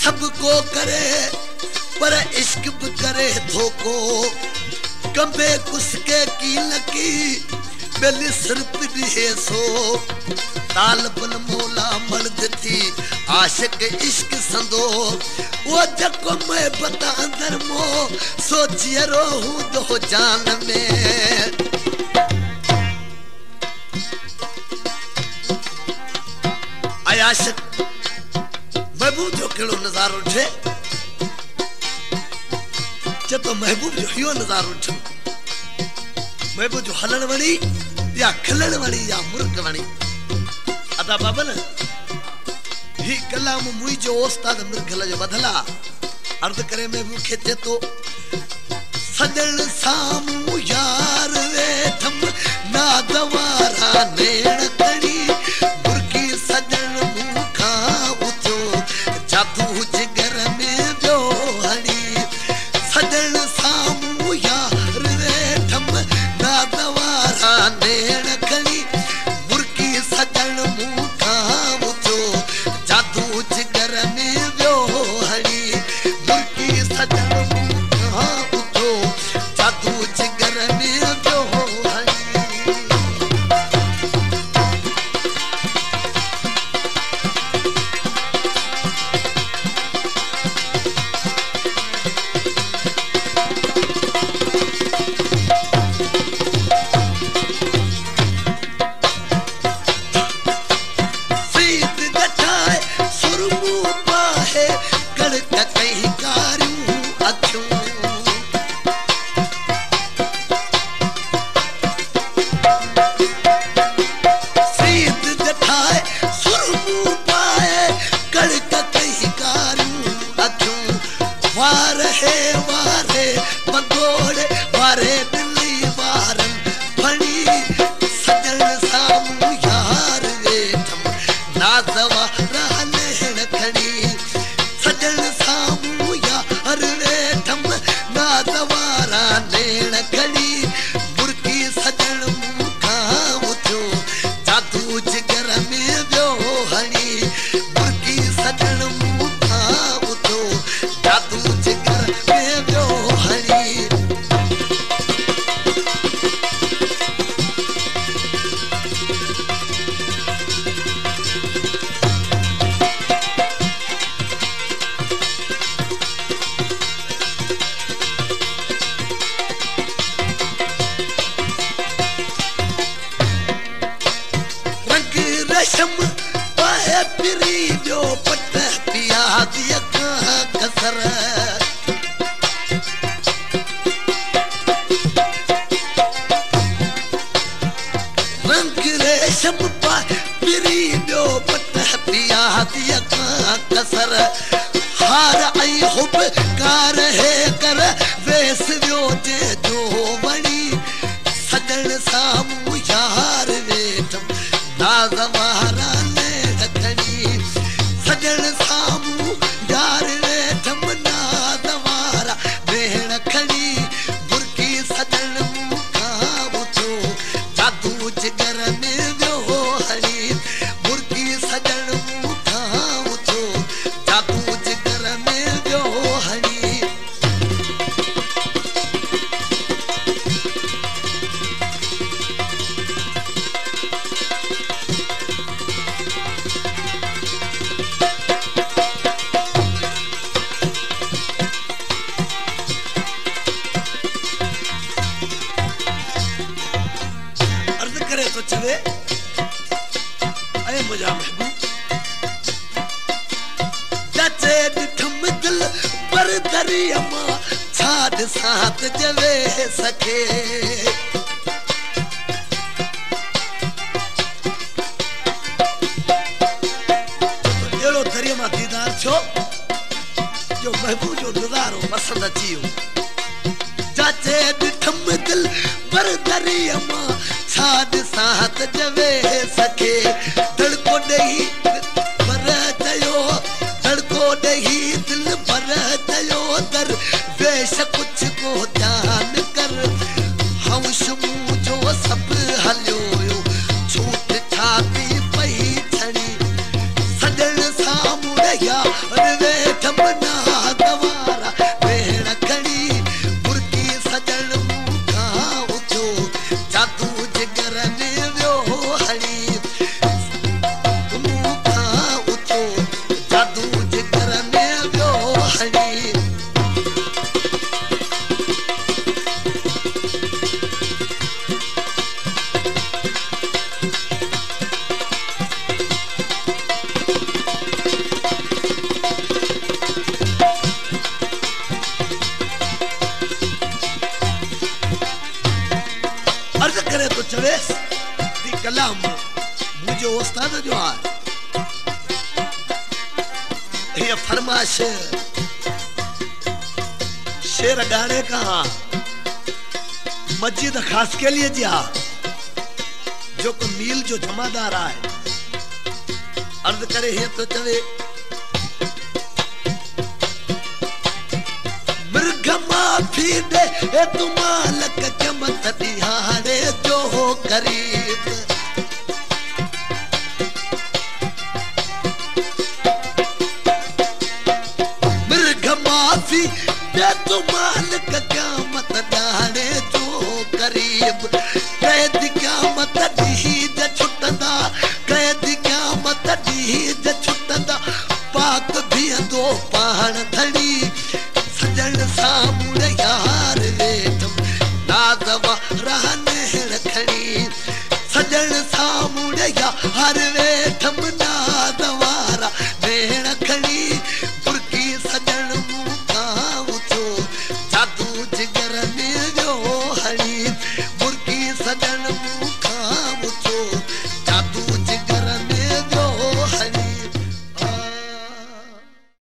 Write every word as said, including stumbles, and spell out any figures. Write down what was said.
सबको करे पर इश्क भी करे धोको कंबे कुसके की लकी बेली सिर्फ दिए सो ताल बन मोला मर्द थी आशिक इश्क संदो वो जको मैं बता अंदर मो सोचिए रोहू दो जान में आशिक महबूब जो केड़ो नजारो थे जतो महबूब जो यो नजारो थे महबूब जो हलन वणी या खिलन वणी या मुर्ग वणी अदा बाबन ही कलाम मुई जो उस्ताद मिर्गल जो बदला अर्ध करे महबूब खेते तो सजन सामू यार वेठम ना दवारा नेण कणी मुर्गी सजन मुखा उठो जादू जिगर में जो हणी सजन सामू यार वेठम ना दवारा नेण कणी मुर्गी सजन मुखा उठो जादू जिगर में जो हणी मुर्गी सजन मुखा उठो जादू जिगर में जो छाती पई छड़ी सजन सामूं या वे करने व्यो हड़ी मुखा उचो जादू करने व्यो हड़ी अर्ज करे तो चवेस ती कलाम मुझे उस्ताद जो है ये फरमाश शेर गाने का मस्जिद खास के लिए जा जो को मील जो जमादार है अर्ज करे है तो चवे माफी दे ए तू मालक के मत दिहाड़े जो हो गरीब मृग माफी दे तू मालक क्या मत दिहाड़े जो गरीब कैद क्या मत दीज छुटदा कैद क्या मत दीज छुटदा पाक भी दो पहाड़ धड़ी सजन सामूरे यार वेठम नादवा रहने रखनी सजन सामूरे यार वेठम नादवारा नेण खनी पुरकी सजन मुका उचो जादू जिग